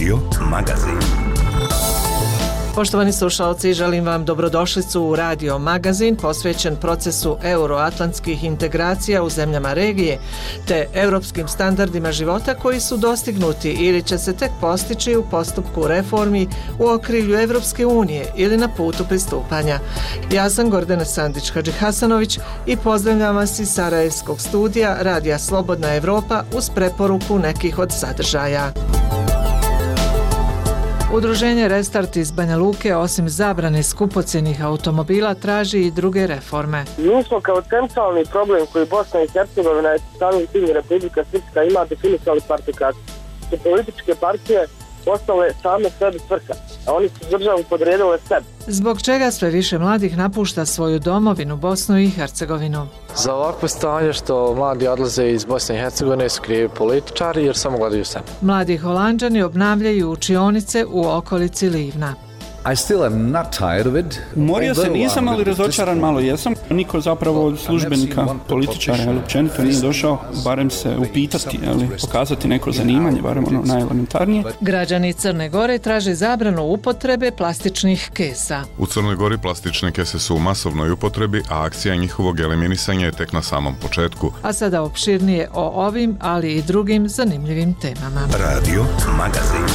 Radio Magazin. Poštovani slušalci, želim vam dobrodošlicu u Radio Magazin posvećen procesu euroatlantskih integracija u zemljama regije te europskim standardima života koji su dostignuti ili će se tek postići u postupku reformi u okrilju Evropske unije ili na putu pristupanja. Ja sam Gordana Sandić-Hadžihasanović i pozdravljam vas iz Sarajevskog studija Radija Slobodna Evropa uz preporuku nekih od sadržaja. Udruženje Restart iz Banja Luke osim zabrane skupocjenih automobila traži i druge reforme. Mi smo kao centralni problem koji Bosna i Hercegovina i samim tim Republika Srpska ima definisali partikaciju. Su političke partije postale same sebi svrha, a oni su državu podredile sebi. Zbog čega sve više mladih napušta svoju domovinu Bosnu i Hercegovinu? Za ovakvo stanje što mladi odlaze iz Bosne i Hercegovine su krivi političari jer samo gledaju sebe. Mladi Holanđani obnavljaju učionice u okolici Livna. I still am not tired of it. Morio se nisam, ali razočaran malo jesam. Niko zapravo od službenika, političara ili općenito nije došao barem se upitati, ali pokazati neko zanimanje, barem ono najelementarnije. Građani Crne Gore traže zabranu upotrebe plastičnih kesa. U Crnoj Gori plastične kese su u masovnoj upotrebi, a akcija njihovog eliminisanja je tek na samom početku. A sada opširnije o ovim, ali i drugim zanimljivim temama. Radio Magazin.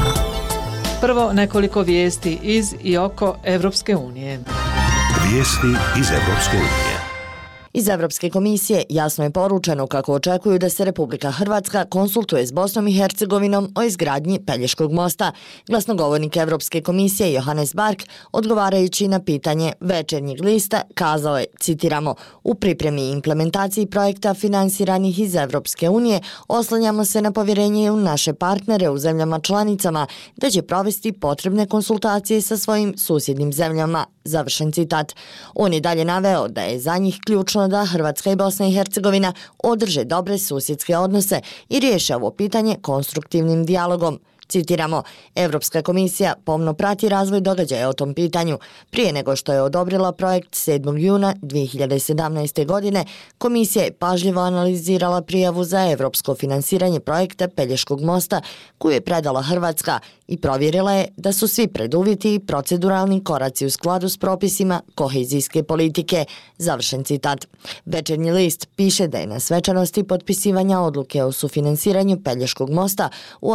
Prvo nekoliko vijesti iz i oko Evropske unije. Vijesti iz Evropske unije. Iz Evropske komisije jasno je poručeno kako očekuju da se Republika Hrvatska konsultuje s Bosnom i Hercegovinom o izgradnji Pelješkog mosta. Glasnogovornik Evropske komisije Johannes Bark, odgovarajući na pitanje Večernjeg lista, kazao je, citiramo, u pripremi i implementaciji projekta finansiranih iz Evropske unije oslanjamo se na povjerenje u naše partnere u zemljama članicama da će provesti potrebne konsultacije sa svojim susjednim zemljama. Završen citat. On je dalje naveo da je za njih ključno da Hrvatska i Bosna i Hercegovina održe dobre susjedske odnose i riješe ovo pitanje konstruktivnim dijalogom. Citiramo, Evropska komisija pomno prati razvoj događaja o tom pitanju. Prije nego što je odobrila projekt 7. juna 2017. godine, komisija je pažljivo analizirala prijavu za evropsko finansiranje projekta Pelješkog mosta koju je predala Hrvatska i provjerila je da su svi preduvjeti i proceduralni koraci u skladu s propisima kohezijske politike. Završen citat. Večernji list piše da je na svečanosti potpisivanja odluke o sufinansiranju Pelješkog mosta u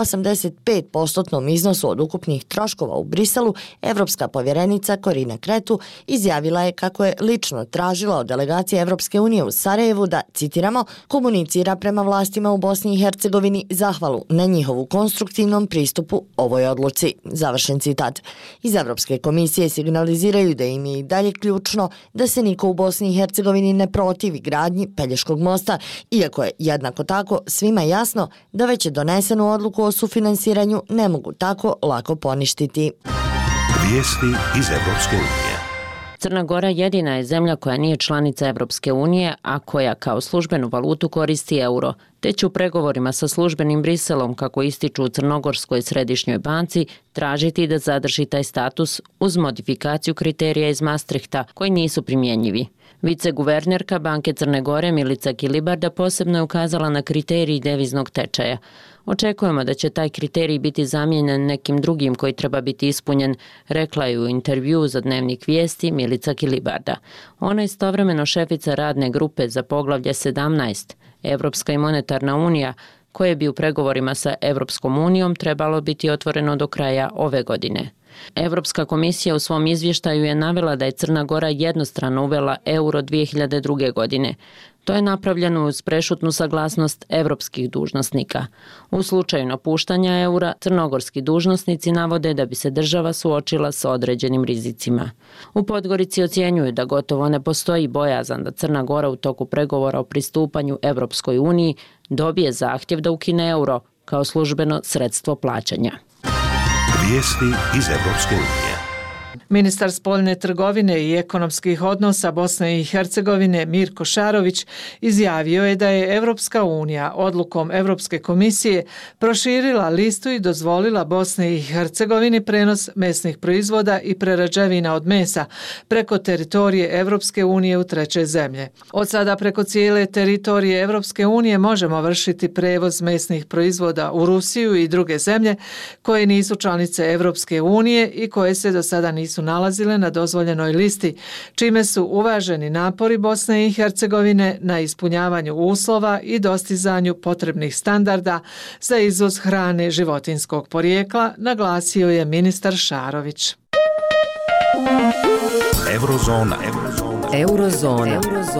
85% iznosu od ukupnih troškova u Briselu, evropska povjerenica Corina Cretu izjavila je kako je lično tražila od delegacije Evropske unije u Sarajevu da, citiramo, komunicira prema vlastima u Bosni i Hercegovini zahvalu na njihovu konstruktivnom pristupu ovoj odluci. Završen citat. Iz Evropske komisije signaliziraju da im je i dalje ključno da se niko u Bosni i Hercegovini ne protivi gradnji Pelješkog mosta, iako je jednako tako svima jasno da već je donesenu odluku o sufinansiranju ne mogu tako lako poništiti. Vijesti iz Evropske unije. Crna Gora jedina je zemlja koja nije članica Evropske unije, a koja kao službenu valutu koristi euro, te će u pregovorima sa službenim Briselom, kako ističu u Crnogorskoj središnjoj banci, tražiti da zadrži taj status uz modifikaciju kriterija iz Maastrichta koji nisu primjenjivi. Viceguvernerka Banke Crne Gore Milica Kilibarda posebno je ukazala na kriterij deviznog tečaja. Očekujemo da će taj kriterij biti zamijenjen nekim drugim koji treba biti ispunjen, rekla je u intervjuu za Dnevnik vijesti Milica Kilibarda. Ona je istovremeno šefica radne grupe za poglavlje 17, Evropska i monetarna unija, koje bi u pregovorima sa Evropskom unijom trebalo biti otvoreno do kraja ove godine. Evropska komisija u svom izvještaju je navela da je Crna Gora jednostrano uvela euro 2002. godine. To je napravljeno uz prešutnu saglasnost evropskih dužnosnika. U slučaju napuštanja eura, crnogorski dužnosnici navode da bi se država suočila sa određenim rizicima. U Podgorici ocjenjuju da gotovo ne postoji bojazan da Crna Gora u toku pregovora o pristupanju Evropskoj uniji dobije zahtjev da ukine euro kao službeno sredstvo plaćanja. Vijesti iz Evropske unije. Ministar spoljne trgovine i ekonomskih odnosa Bosne i Hercegovine Mirko Šarović izjavio je da je Evropska unija odlukom Evropske komisije proširila listu i dozvolila Bosni i Hercegovini prenos mesnih proizvoda i prerađevina od mesa preko teritorije Evropske unije u treće zemlje. Od sada preko cijele teritorije Evropske unije možemo vršiti prevoz mesnih proizvoda u Rusiju i druge zemlje koje nisu članice Evropske unije i koje se do sada nisu nalazile na dozvoljenoj listi, čime su uvaženi napori Bosne i Hercegovine na ispunjavanju uslova i dostizanju potrebnih standarda za izvoz hrane životinjskog porijekla, naglasio je ministar Šarović. Eurozona.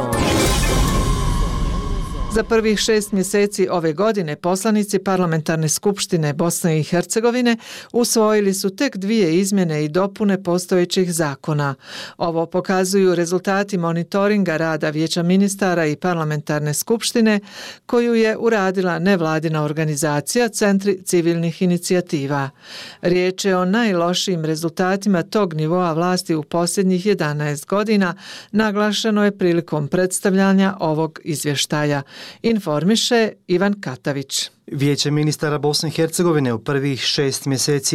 Za prvih 6 mjeseci ove godine poslanici Parlamentarne skupštine Bosne i Hercegovine usvojili su tek 2 izmjene i dopune postojećih zakona. Ovo pokazuju rezultati monitoringa rada Vijeća ministara i Parlamentarne skupštine koju je uradila nevladina organizacija Centri civilnih inicijativa. Riječ je o najlošijim rezultatima tog nivoa vlasti u posljednjih 11 godina, naglašeno je prilikom predstavljanja ovog izvještaja. Informiše Ivan Katavić. Vijeće ministara Bosne i Hercegovine u prvih 6 mjeseci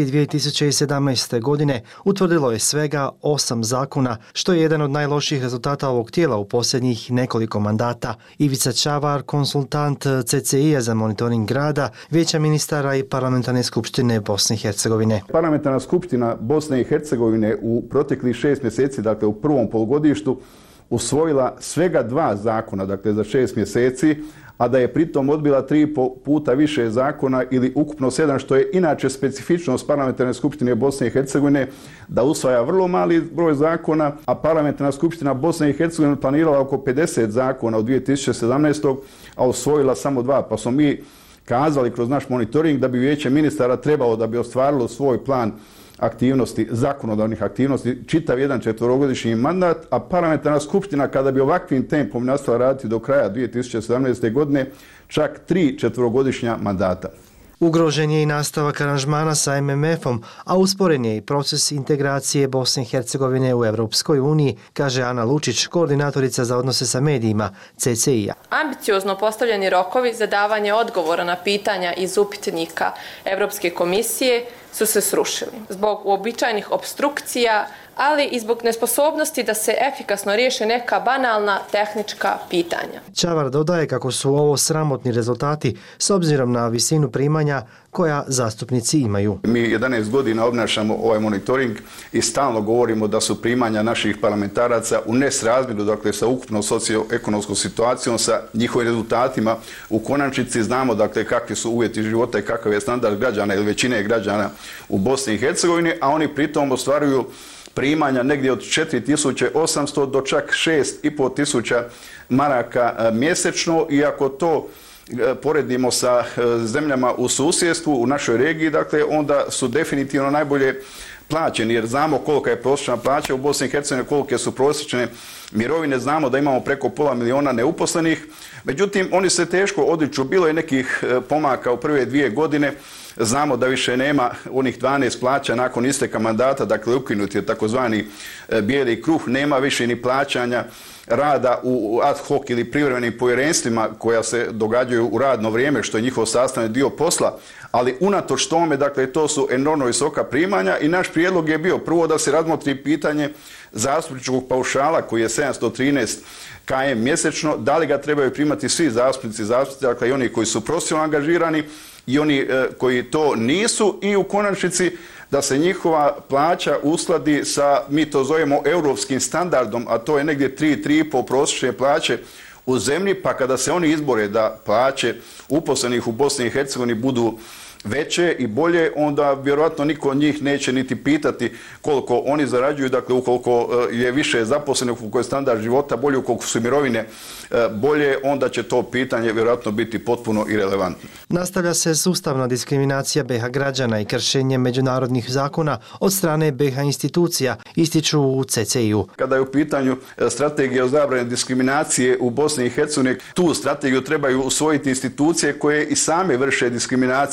2017. godine utvrdilo je svega 8 zakona, što je jedan od najlošijih rezultata ovog tijela u posljednjih nekoliko mandata. Ivica Čavar, konsultant CCI-a za monitoring rada Vijeća ministara i Parlamentarne skupštine Bosne i Hercegovine. Parlamentarna skupština Bosne i Hercegovine u proteklih 6 mjeseci, dakle u prvom polugodištu, usvojila svega 2 zakona, dakle za 6 mjeseci, a da je pritom odbila 3,5 puta više zakona ili ukupno 7, što je inače specifičnost Parlamentarne skupštine Bosne i Hercegovine, da usvaja vrlo mali broj zakona, a Parlamentarna skupština Bosne i Hercegovine planirala oko 50 zakona u 2017. a usvojila samo 2, pa smo mi kazali kroz naš monitoring da bi Vijeće ministara trebalo, da bi ostvarilo svoj plan aktivnosti, zakonodavnih aktivnosti, čitav jedan 4-godišnji mandat, a Parlamentarna skupština kada bi ovakvim tempom nastavila raditi do kraja 2017. godine, čak 3 4-godišnja mandata. Ugrožen je i nastavak aranžmana sa MMF-om, a usporen je i proces integracije Bosne i Hercegovine u Evropskoj uniji, kaže Ana Lučić, koordinatorica za odnose sa medijima CCI-a. Ambiciozno postavljeni rokovi za davanje odgovora na pitanja iz upitnika Evropske komisije su se srušili zbog uobičajenih opstrukcija, ali i zbog nesposobnosti da se efikasno riješe neka banalna tehnička pitanja. Čavar dodaje kako su ovo sramotni rezultati s obzirom na visinu primanja koja zastupnici imaju. Mi 11 godina obnašamo ovaj monitoring i stalno govorimo da su primanja naših parlamentaraca u nesrazmjeru, dakle sa ukupnom socioekonomskom situacijom, sa njihovim rezultatima. U konačnici znamo dakle kakvi su uvjeti života i kakav je standard građana ili većine građana u Bosni i Hercegovini, a oni pritom ostvaruju primanja negdje od 4.800 do čak 6.500 maraka mjesečno, i ako to poredimo sa zemljama u susjedstvu, u našoj regiji, dakle, onda su definitivno najbolje plaćeni, jer znamo kolika je prosječna plaća u Bosni i Hercegovini, kolike su prosječne mirovine, znamo da imamo preko 500.000 neuposlenih, međutim, oni se teško odriču. Bilo je nekih pomaka u prve 2 godine, znamo da više nema onih 12 plaća nakon isteka mandata, dakle ukinut je takozvani bijeli kruh, nema više ni plaćanja rada u ad hoc ili privremenim povjerenstvima koja se događaju u radno vrijeme, što je njihov sastavni dio posla, ali unatoč tome, dakle, to su enormno visoka primanja i naš prijedlog je bio prvo da se razmotri pitanje zastupničkog paušala koji je 713 km mjesečno, da li ga trebaju primati svi zastupnici, dakle i oni koji su profesionalno angažirani i oni koji to nisu, i u konačnici da se njihova plaća uskladi sa, mi to zovemo, europskim standardom, a to je negdje 3,5 prosječne plaće u zemlji, pa kada se oni izbore da plaće uposlenih u Bosni i Hercegovini budu veće i bolje, onda vjerojatno niko od njih neće niti pitati koliko oni zarađuju, dakle ukoliko je više zaposlenih, ukoliko je standard života bolje, ukoliko su mirovine bolje, onda će to pitanje vjerojatno biti potpuno irelevantno. Nastavlja se sustavna diskriminacija BiH građana i kršenje međunarodnih zakona od strane BiH institucija, ističu u CCI-u. Kada je u pitanju strategija o zabrani diskriminacije u Bosni i Hercegovini, tu strategiju trebaju usvojiti institucije koje i same vrše diskriminaciju, dakle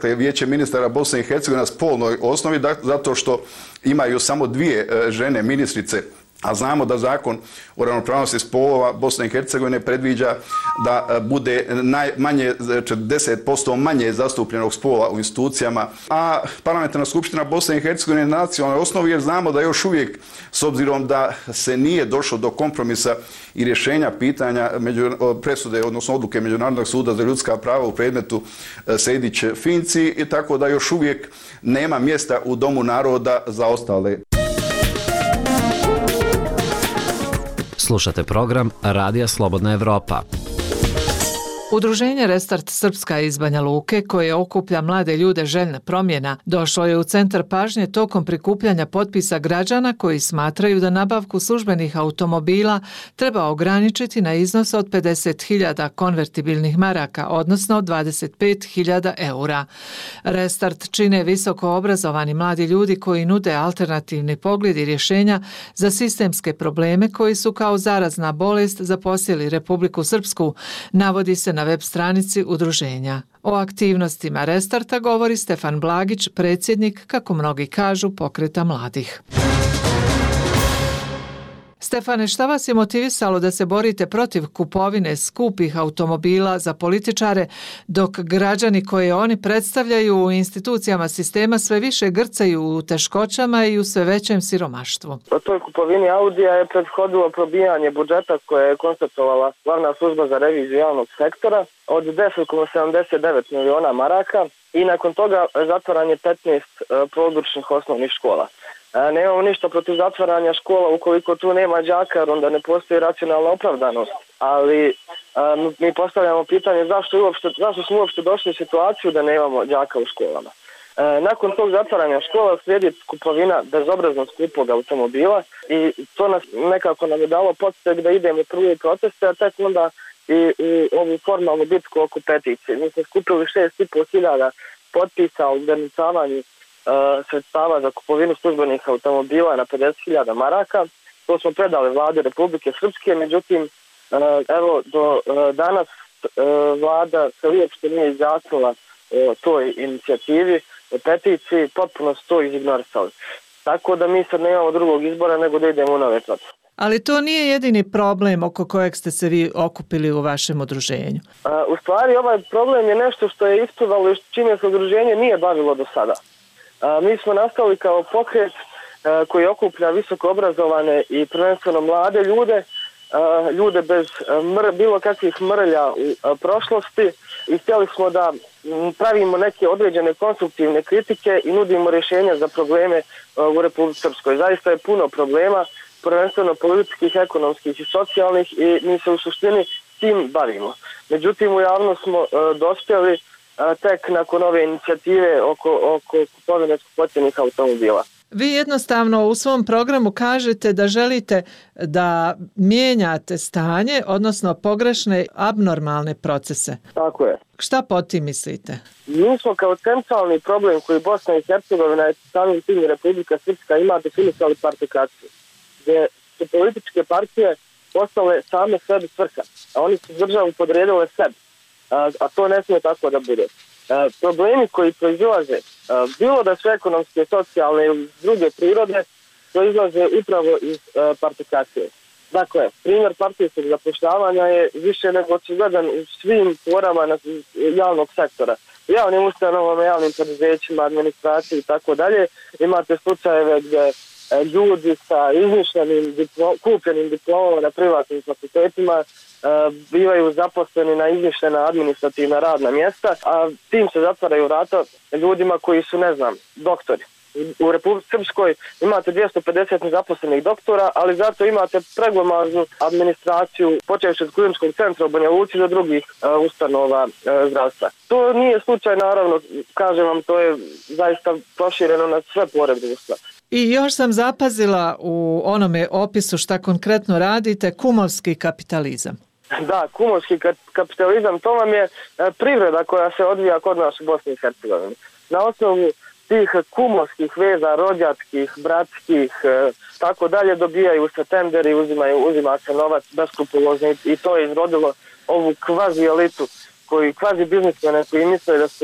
dakle, Vijeće ministara Bosne i Hercegovine na spolnoj osnovi, zato što imaju samo 2 žene ministrice, a znamo da zakon o ravnopravnosti spolova Bosne i Hercegovine predviđa da bude najmanje 40% manje zastupljenog spola u institucijama, a parlamentarna skupština Bosne i Hercegovine na nacionalnoj osnovi, jer znamo da još uvijek, s obzirom da se nije došlo do kompromisa i rješenja pitanja presude, odnosno odluke Međunarodnog suda za ljudska prava u predmetu Sejdić-Finci, i tako da još uvijek nema mjesta u Domu naroda za ostale. Slušate program Radija Slobodna Evropa. Udruženje Restart Srpska iz Banja Luke, koje okuplja mlade ljude željne promjena, došlo je u centar pažnje tokom prikupljanja potpisa građana koji smatraju da nabavku službenih automobila treba ograničiti na iznos od 50.000 konvertibilnih maraka, odnosno 25.000 eura. Restart čine visoko obrazovani mladi ljudi koji nude alternativni pogled i rješenja za sistemske probleme koji su kao zarazna bolest zaposjeli Republiku Srpsku, navodi se na web stranici udruženja. O aktivnostima Restarta govori Stefan Blagić, predsjednik, kako mnogi kažu, pokreta mladih. Stefane, šta vas je motivisalo da se borite protiv kupovine skupih automobila za političare, dok građani koje oni predstavljaju u institucijama sistema sve više grcaju u teškoćama i u sve većem siromaštvu? O toj kupovini Audija je prethodilo probijanje budžeta koje je konstatovala glavna služba za reviziju javnog sektora od 10,79 miliona maraka i nakon toga zatvaranje 15 područnih osnovnih škola. Nemamo ništa protiv zatvaranja škola ukoliko tu nema đaka, jer onda ne postoji racionalna opravdanost. Ali mi postavljamo pitanje zašto smo uopšte došli u situaciju da nemamo đaka u školama. Nakon tog zatvaranja škola slijedi kupovina bezobrazno skupog automobila i to nekako nam je dalo podsjek da idemo prvi proteste, a tek onda i ovu formalnu bitku oko peticije. Mi smo skupili 6.500 potpisa o ograničavanju sredstava za kupovinu službenih automobila na 50.000 maraka. To smo predali vladi Republike Srpske, međutim, evo do danas vlada se uopšte nije izjasnila o toj inicijativi, o peticiji, potpuno su to izignorisali. Tako da mi sad nemamo drugog izbora nego da idemo u nove procese. Ali to nije jedini problem oko kojeg ste se vi okupili u vašem udruženju. U stvari ovaj problem je nešto što je isplivalo i čime se udruženje nije bavilo do sada. Mi smo nastali kao pokret koji okuplja visoko obrazovane i prvenstveno mlade ljude bez bilo kakvih mrlja u prošlosti i htjeli smo da pravimo neke određene konstruktivne kritike i nudimo rješenja za probleme u Republici Srpskoj. Zaista je puno problema, prvenstveno političkih, ekonomskih i socijalnih, i mi se u suštini tim bavimo. Međutim, u javnost smo dospjeli tek nakon ove inicijative oko kupovine skupocjenih automobila. Vi jednostavno u svom programu kažete da želite da mijenjate stanje, odnosno pogrešne, abnormalne procese. Tako je. Šta pod tim mislite? Mi smo kao centralni problem koji Bosna i Hercegovina i samim tim Republika Srpska ima definisali partikaciju, gdje su političke partije postale same sebi svrha, a oni su državu podredile sebi, a to ne smije tako da bude. Problemi koji proizilaze, bilo da su ekonomske, socijalne ili druge prirode, proizlaze upravo iz partikacije. Dakle, primjer partijskog zapošljavanja je više nego očigledan u svim porama javnog sektora. U javnim ustanovama, javnim preduzećima, administraciji i tako dalje. Imate slučajeve gdje ljudi sa izmišljenim kupljenim diplomama na privatnim fakultetima bivaju zaposleni na izmišljena administrativna radna mjesta, a tim se zatvaraju vrata ljudima koji su, doktori. U Republici Srpskoj imate 250 nezaposlenih doktora, ali zato imate preglomaznu administraciju, počevši od Kliničkog centra u Banja Luci do drugih ustanova zdravstva. To nije slučaj, naravno, kažem vam, to je zaista prošireno na sve pore društva. I još sam zapazila u onome opisu šta konkretno radite, kumovski kapitalizam. Da, kumovski kapitalizam, to vam je privreda koja se odvija kod nas u Bosni i Hercegovini. Na osnovu tih kumovskih veza, rođačkih, bratskih, tako dalje, dobijaju se tenderi, uzima se novac beskrupulozno i to je izrodilo ovu kvazi elitu, kvazi biznismene koji misle da su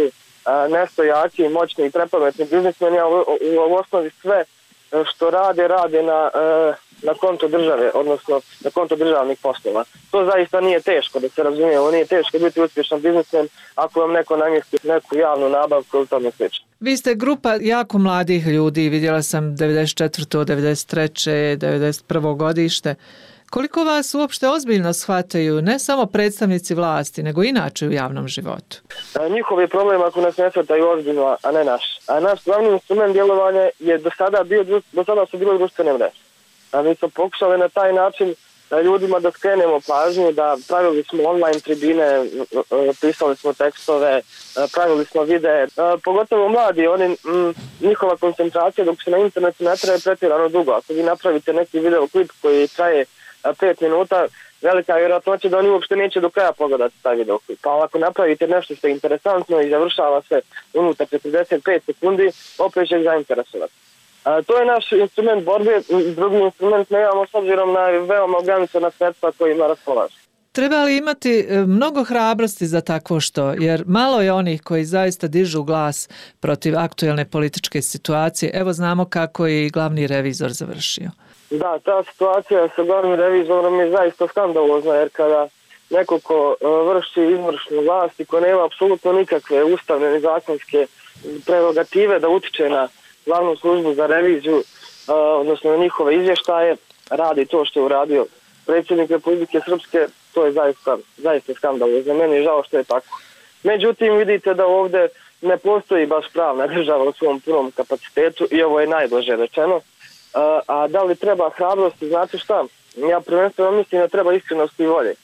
nešto jaki, moćni i prepametni biznismeni, a u osnovi sve što rade na konto države, odnosno na konto državnih poslova. To zaista nije teško, da se razumije, ovo nije teško biti uspješan biznismen ako vam neko namjesti neku javnu nabavku ili tome slično. Vi ste grupa jako mladih ljudi, vidjela sam 94. 93. 91. godište. Koliko vas uopšte ozbiljno shvataju ne samo predstavnici vlasti, nego inače u javnom životu? Njihov je problem ako nas ne shvataju ozbiljno, a ne naš. A naš glavni instrument djelovanja je do sada su bile društvene mreže. A mi smo pokušali na taj način ljudima da skrenemo pažnju, da pravili smo online tribine, pisali smo tekstove, pravili smo videe. Pogotovo mladi, njihova koncentracija dok se na internetu ne traje pretjerano dugo. Ako vi napravite neki videoklip koji traje 5 minuta, velika je vjerojatnoća da oni uopšte neće do kraja pogledati taj videoklip. Pa ako napravite nešto što je interesantno i završava se unutar 45 sekundi, opet će ih zainteresovati. To je naš instrument borbe, drugi instrument nemamo s obzirom na veoma ograničena sredstva kojima raspolaže. Treba li imati mnogo hrabrosti za takvo što? Jer malo je onih koji zaista dižu glas protiv aktuelne političke situacije. Evo znamo kako je i glavni revizor završio. Da, ta situacija sa glavnim revizorom je zaista skandalozna, jer kada neko ko vrši izvršnu vlast i ko nema apsolutno nikakve ustavne ni zakonske prerogative da utiče na glavnu službu za reviziju, odnosno na njihove izvještaje, radi to što je uradio predsjednik Republike Srpske, to je zaista skandalozno. Za mene je žao što je tako. Međutim, vidite da ovdje ne postoji baš pravna država u svom punom kapacitetu i ovo je najblaže rečeno. A da li treba hrabrosti, znate šta? Ja prvenstveno mislim da treba iskrenosti i volje.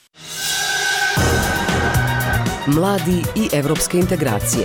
Mladi i evropske integracije.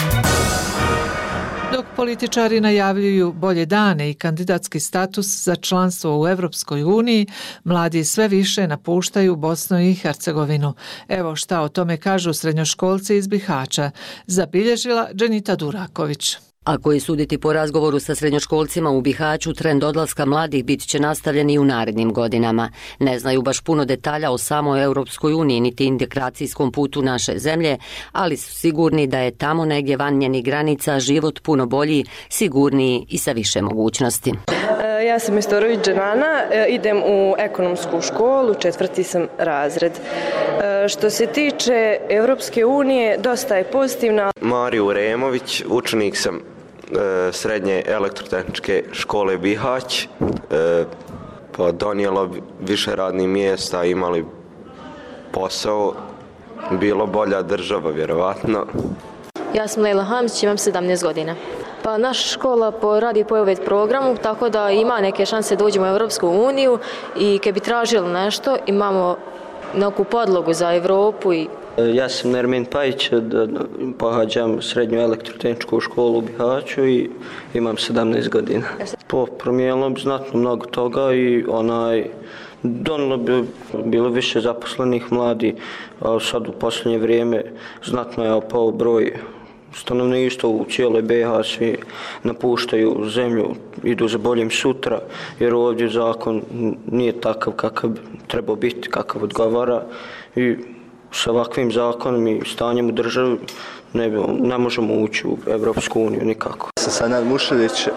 Dok političari najavljuju bolje dane i kandidatski status za članstvo u Evropskoj uniji, mladi sve više napuštaju Bosnu i Hercegovinu. Evo šta o tome kažu srednjoškolci iz Bihaća, zabilježila Dženita Duraković. Ako je suditi po razgovoru sa srednjoškolcima u Bihaću, trend odlaska mladih bit će nastavljen i u narednim godinama. Ne znaju baš puno detalja o samoj Europskoj uniji niti integracijskom putu naše zemlje, ali su sigurni da je tamo negdje van njenih granica život puno bolji, sigurniji i sa više mogućnosti. Ja sam Istorović Dženana, idem u ekonomsku školu, 4. sam razred. Što se tiče Europske unije, dosta je pozitivna. Mariju Remović, učenik sam srednje elektrotehničke škole Bihać, pa donijelo više radnih mjesta, imali posao, bilo bolja država vjerovatno. Ja sam Lejla Hamić, imam 17 godina. Pa naša škola radi po EUVET programu, tako da ima neke šanse da uđemo u Europsku uniju i kad bi tražili nešto, imamo neku podlogu za Evropu. Ja sam Nermin Pajić, pohađam srednju elektrotehničku školu u Bihaću i imam 17 godina. Promijenilo bi znatno mnogo toga i donijelo bi bilo više zaposlenih mladi, a sad u posljednje vrijeme znatno je opao broj stanovništva u cijeloj BiH, svi napuštaju zemlju, idu za boljim sutra, jer ovdje zakon nije takav kakav treba biti, kakav odgovara i sa ovakvim zakonom i stanjem u državi ne možemo ući u Evropsku uniju nikako. Sanad Mušilić,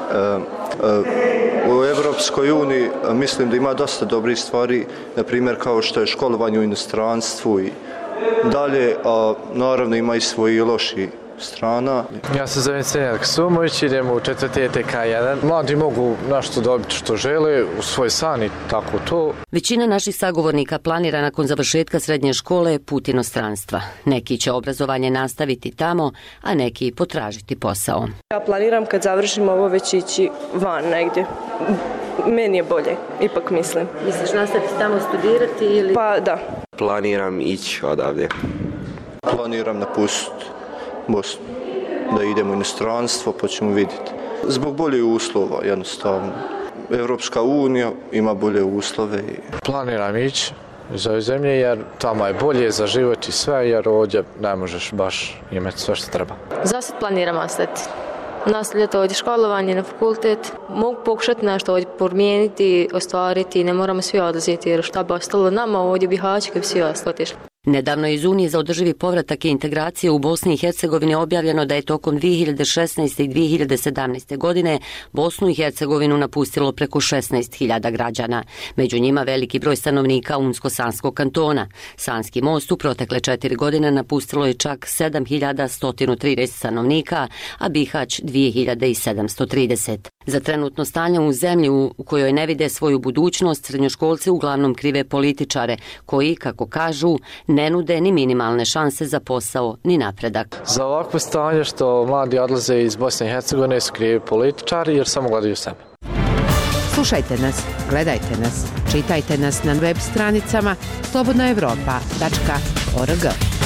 u Evropskoj uniji mislim da ima dosta dobrih stvari, na primjer kao što je školovanje u inostranstvu i dalje, a naravno ima i svoji loši strana. Ja se zovem Senjak Sumović, idem u 4. ETK1. Mladi mogu nešto dobiti što žele, u svoj san i tako to. Većina naših sagovornika planira nakon završetka srednje škole put inostranstva. Neki će obrazovanje nastaviti tamo, a neki potražiti posao. Ja planiram kad završim ovo već ići van negdje. Meni je bolje, ipak mislim. Misliš nastaviti tamo studirati ili? Pa da. Planiram ići odavdje. Planiram napustiti Bosnu, da idemo u inostranstvo, pa ćemo vidjeti. Zbog boljih uslova, jednostavno. Evropska unija ima bolje uslove. Planiram ići iz ove zemlje jer tamo je bolje za život i sve, jer ovdje ne možeš baš imati sve što treba. Za sad planiram ostati. Nastavljati ovdje školovanje na fakultet. Mogu pokušati nešto ovdje promijeniti, ostvariti, ne moramo svi odlaziti jer šta bi ostalo nama ovdje u Bihaću kad bi svi otišli. Nedavno je iz Unije za održivi povratak i integracije u Bosni i Hercegovini objavljeno da je tokom 2016. i 2017. godine Bosnu i Hercegovinu napustilo preko 16.000 građana. Među njima veliki broj stanovnika Unsko-Sanskog kantona. Sanski most u protekle 4 godine napustilo je čak 7.130 stanovnika, a Bihać 2.730. Za trenutno stanje u zemlji u kojoj ne vide svoju budućnost, srednjoškolci uglavnom krive političare koji, kako kažu, ne nude ni minimalne šanse za posao ni napredak. Za ovakvo stanje što mladi odlaze iz Bosne i Hercegovine su krivi političari jer samo gledaju sebe. Slušajte nas, gledajte nas, čitajte nas na web stranicama slobodnaevropa.org.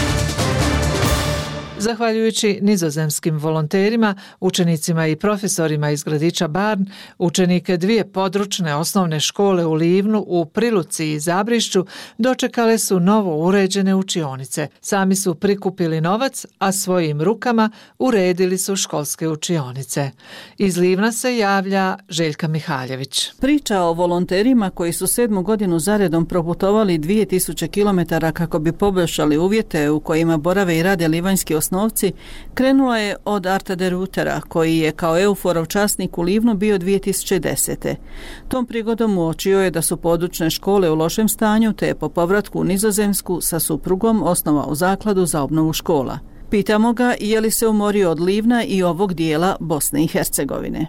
Zahvaljujući nizozemskim volonterima, učenicima i profesorima iz gradića Barn, učenike 2 područne osnovne škole u Livnu, u Priluci i Zabrišću dočekale su novo uređene učionice. Sami su prikupili novac, a svojim rukama uredili su školske učionice. Iz Livna se javlja Željka Mihaljević. Priča o volonterima koji su 7. godinu zaredom proputovali 2000 km kako bi poboljšali uvjete u kojima borave i rade livanjski osnovci krenula je od Arta de Rutera, koji je kao EUFOR-ov časnik u Livnu bio 2010. Tom prigodom uočio je da su područne škole u lošem stanju, te je po povratku u Nizozemsku sa suprugom osnovao zakladu za obnovu škola. Pitamo ga je li se umorio od Livna i ovog dijela Bosne i Hercegovine.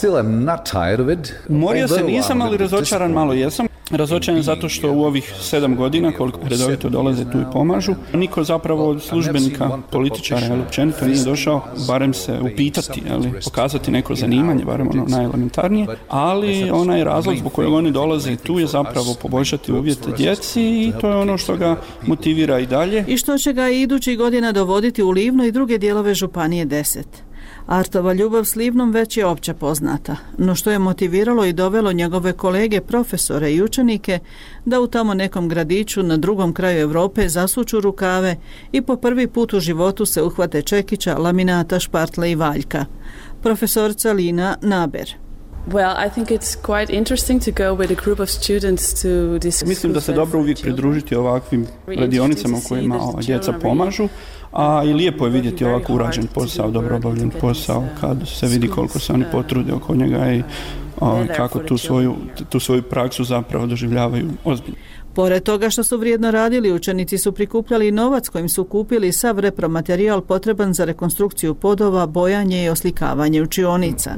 Umorio se nisam, ali razočaran malo jesam. Razočaran zato što u ovih 7 godina, koliko redovito dolaze tu i pomažu, niko zapravo od službenika, političara ili općenito nije došao barem se upitati, pokazati neko zanimanje, barem ono najelementarnije, ali onaj razlog zbog kojeg oni dolaze tu je zapravo poboljšati uvjete djeci i to je ono što ga motivira i dalje. I što će ga i idućih godina dovoditi u Livno i druge dijelove županije 10. Artova ljubav s Livnom već je opće poznata, no što je motiviralo i dovelo njegove kolege, profesore i učenike da u tamo nekom gradiću na drugom kraju Europe zasuču rukave i po prvi put u životu se uhvate čekića, laminata, špartle i valjka. Profesorica Lina Naber. Mislim da se dobro uvijek pridružiti ovakvim radionicama u kojima djeca pomažu, a i lijepo je vidjeti ovako urađen posao, dobro obavljen posao, kad se vidi koliko se oni potrude oko njega i kako tu svoju praksu zapravo doživljavaju ozbiljno. Pored toga što su vrijedno radili, učenici su prikupljali novac kojim su kupili sav repromaterijal potreban za rekonstrukciju podova, bojanje i oslikavanje učionica.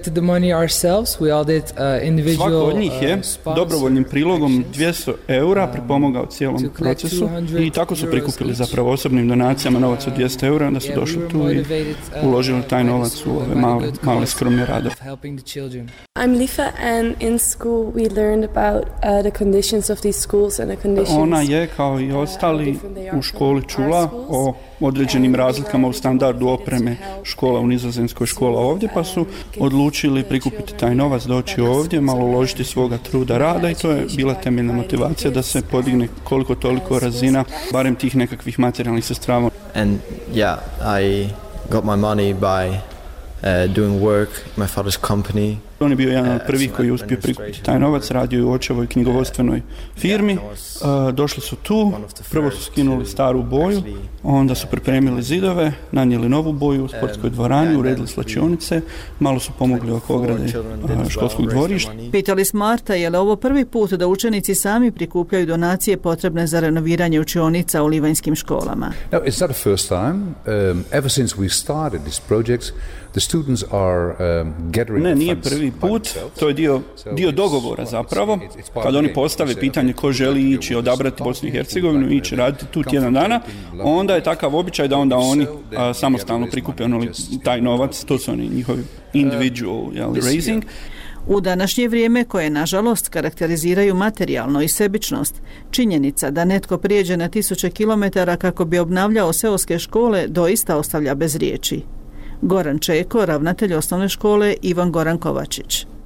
Svako od njih je dobrovoljnim prilogom 200 eura pripomogao cijelom procesu i tako su prikupili zapravo osobnim donacijama novac od 200 eura, onda su došli tu i uložili taj novac u ove male skromne radove. I'm Lifa and in school we learned about the conditions of these schools and the conditions. Ona je kao i ostali u školi čula o određenim razlikama u standardu opreme škola u Nizozemskoj, škola ovdje, pa su odlučili prikupiti taj novac, doći ovdje, malo uložiti svoga truda rada i to je bila temeljna motivacija da se podigne koliko toliko razina barem tih nekakvih materijalnih sredstava. And yeah, I got my money by doing work, my father's company. On je bio jedan od prvih koji je uspio prikupiti taj novac, radio je u očevoj knjigovodstvenoj firmi. Došli su tu, prvo su skinuli staru boju, onda su pripremili zidove, nanijeli novu boju u sportskoj dvorani, uredili slačionice, malo su pomogli oko ograde školskog dvorišta. Pitali smo Arta je li ovo prvi put da učenici sami prikupljaju donacije potrebne za renoviranje učionica u livanjskim školama. No, it's not the first time. Ever since we started these projects, the students are gathering Ne, nije prvi put, to je dio dogovora zapravo. Kad oni postave pitanje ko želi ići odabrati Bosnu i Hercegovinu i ići raditi tu tjedan dana, onda je takav običaj da onda oni samostalno prikupe taj novac, to su oni njihovi individual raising. U današnje vrijeme koje nažalost karakteriziraju materijalno i sebičnost, činjenica da netko prijeđe na 1000 kilometara kako bi obnavljao seoske škole doista ostavlja bez riječi. Goran Čeko, ravnatelj osnovne škole Ivan Goran Kovačić.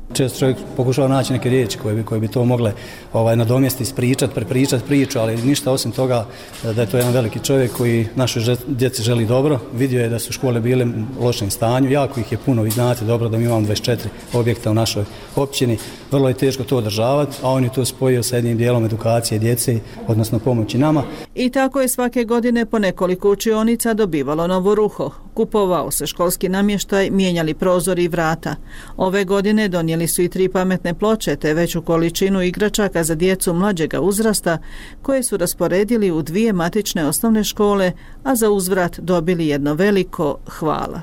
Često čovjek pokušava naći neke riječi koje bi to mogle nadomjestiti, prepričati priču, ali ništa osim toga da je to jedan veliki čovjek koji našoj djeci želi dobro. Vidio je da su škole bile u lošem stanju, jako ih je puno, vi znate dobro da mi imamo 24 objekta u našoj općini, vrlo je teško to održavati, a on je to spojio sa jednim dijelom edukacije djece, odnosno pomoći nama. I tako je svake godine po nekoliko učionica dobivalo novo ruho. Kupovao se školski namještaj, mijenjali prozori i vrata. Ove godine donijeli su i 3 pametne ploče te veću količinu igračaka za djecu mlađega uzrasta koje su rasporedili u 2 matične osnovne škole, a za uzvrat dobili jedno veliko hvala.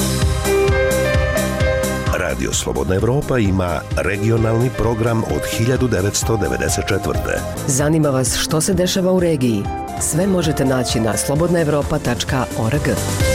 Radio Slobodna Evropa ima regionalni program od 1994. Zanima vas što se dešava u regiji? Sve možete naći na slobodnaevropa.org.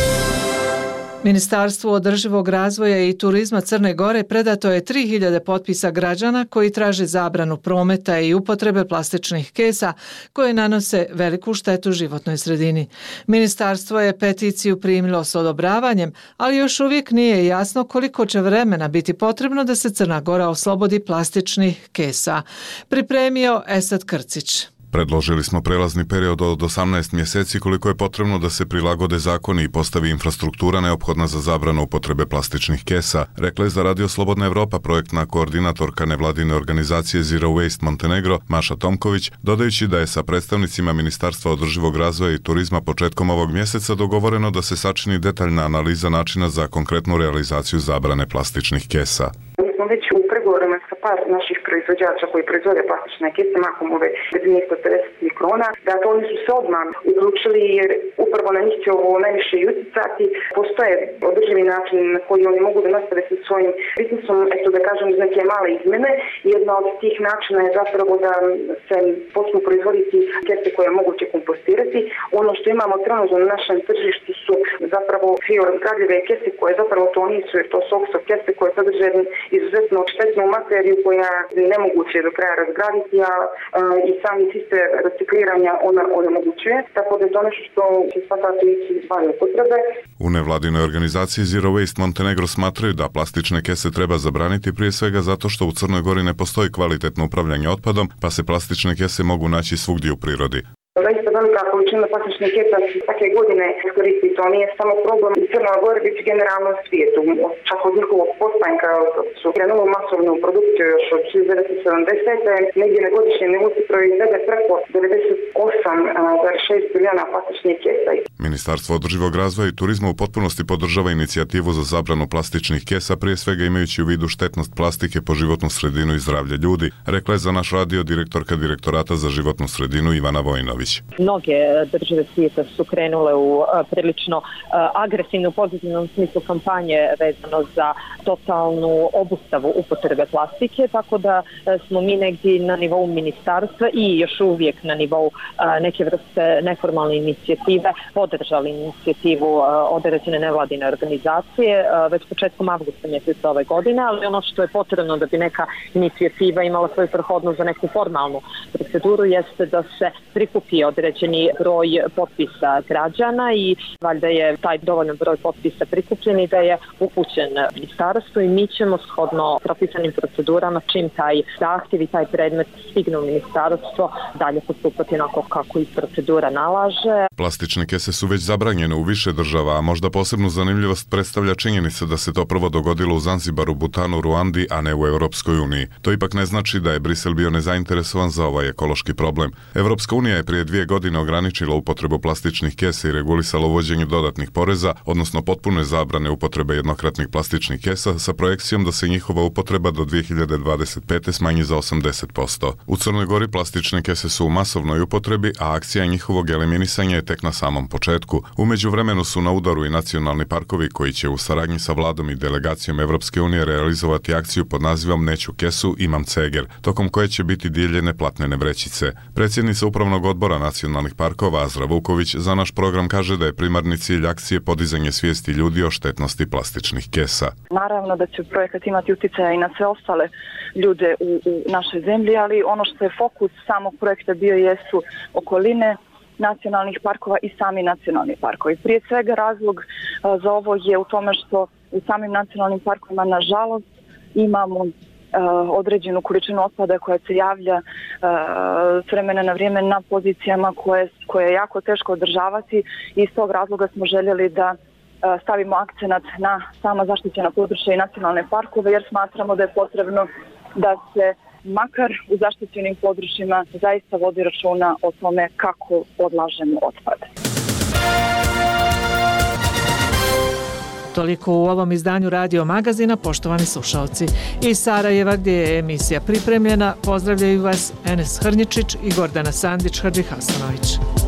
Ministarstvu održivog razvoja i turizma Crne Gore predato je 3000 potpisa građana koji traže zabranu prometa i upotrebe plastičnih kesa koje nanose veliku štetu životnoj sredini. Ministarstvo je peticiju primilo s odobravanjem, ali još uvijek nije jasno koliko će vremena biti potrebno da se Crna Gora oslobodi plastičnih kesa. Pripremio Esad Krcić. Predložili smo prelazni period od 18 mjeseci koliko je potrebno da se prilagode zakoni i postavi infrastruktura neophodna za zabranu upotrebe plastičnih kesa, rekla je za Radio Slobodna Evropa projektna koordinatorka nevladine organizacije Zero Waste Montenegro Maša Tomković, dodajući da je sa predstavnicima Ministarstva održivog razvoja i turizma početkom ovog mjeseca dogovoreno da se sačini detaljna analiza načina za konkretnu realizaciju zabrane plastičnih kesa. Već u pregovorima sa par naših proizvođača koji proizvode plastične kese, mahom ove brzine 150 mikrona, da to oni su se odmah uključili jer upravo na njih će ovo najviše i utjecati. Postoje održivi način na koji oni mogu da nastave sa svojim biznisom, eto da kažem, iz neke male izmjene. Jedna od tih načina je zapravo da se počnu proizvoditi kese koje je moguće kompostirati. Ono što imamo trenutno na našem tržištu su zapravo biorazgradive kese koje zapravo to nisu, jer to su okso kese koje sadrže izuzetno štetnu materiju koja nemoguće je do kraja razgraditi, a i sami sistem recikliranja ona onemogućuje, tako da je to nešto što će svakako ići van upotrebe. U nevladinoj organizaciji Zero Waste Montenegro smatraju da plastične kese treba zabraniti prije svega zato što u Crnoj Gori ne postoji kvalitetno upravljanje otpadom, pa se plastične kese mogu naći svugdje u prirodi. Zaista velika količina plastičnih kesa svake godine iskoristi. To nije samo problem u Crnoj Gori, već generalno u svijetu. Čak od njihovog postanka su krenuli masovnu produkciju još od 1970. Negdje na godišnjem nivou se proizvede preko 98,6 bilijuna plastičnih kesa. Ministarstvo održivog razvoja i turizma u potpunosti podržava inicijativu za zabranu plastičnih kesa, prije svega imajući u vidu štetnost plastike po životnu sredinu i zdravlje ljudi, rekla je za naš radio direktorka Direktorata za životnu sredinu Ivana Vojnović. Mnoge države svijeta su krenule u prilično agresivnu pozitivnom smislu kampanje vezano za totalnu obustavu upotrebe plastike, tako da smo mi negdje na nivou ministarstva i još uvijek na nivou neke vrste neformalne inicijative podržali inicijativu određene nevladine organizacije već početkom avgusta mjeseca ove godine, ali ono što je potrebno da bi neka inicijativa imala svoju prohodnost za neku formalnu proceduru jeste da se prikupi određeni broj potpisa građana i valjda je taj dovoljan broj potpisa prikupljen i da je upućen ministarstvu i mi ćemo shodno propisanim procedurama čim taj zahtjev i taj predmet stigne u ministarstvo dalje postupati onako kako i procedura nalaže. Plastične kese su već zabranjene u više država, a možda posebnu zanimljivost predstavlja činjenica da se to prvo dogodilo u Zanzibaru, Butanu, Ruandi, a ne u Europskoj uniji. To ipak ne znači da je Brisel bio nezainteresovan za ovaj ekološki problem. Europska unija je prije 2 godine ograničila upotrebu plastičnih kesa i regulisala uvođenje dodatnih poreza, odnosno potpune zabrane upotrebe jednokratnih plastičnih kesa sa projekcijom da se njihova upotreba do 2025. smanji za 80%. U Crnoj Gori plastične kese su u masovnoj upotrebi, a akcija njihovog eliminisanja je tek na samom početku. U međuvremenu su na udaru i nacionalni parkovi koji će u saradnji sa vladom i delegacijom Evropske unije realizovati akciju pod nazivom Neću kesu, imam ceger, tokom koje će biti dijeljene platnene vrećice. Predsjednica upravnog odbora nacionalnih parkova Azra Vuković za naš program kaže da je primarni cilj akcije podizanje svijesti ljudi o štetnosti plastičnih kesa. Naravno da će projekat imati utjecaja i na sve ostale ljude u našoj zemlji, ali ono što je fokus samog projekta bio jesu okoline nacionalnih parkova i sami nacionalni parkovi. Prije svega razlog za ovo je u tome što u samim nacionalnim parkovima nažalost imamo određenu količinu otpada koja se javlja s vremena na vrijeme na pozicijama koje je jako teško održavati i iz tog razloga smo željeli da stavimo akcenat na sama zaštićena područja i nacionalne parkove jer smatramo da je potrebno da se makar u zaštićenim područjima zaista vodi računa o tome kako odlažemo otpad. Toliko u ovom izdanju Radio Magazina, poštovani slušalci. Iz Sarajeva gdje je emisija pripremljena, pozdravljaju vas Enes Hrnjičić i Gordana Sandić-Hadžihasanović.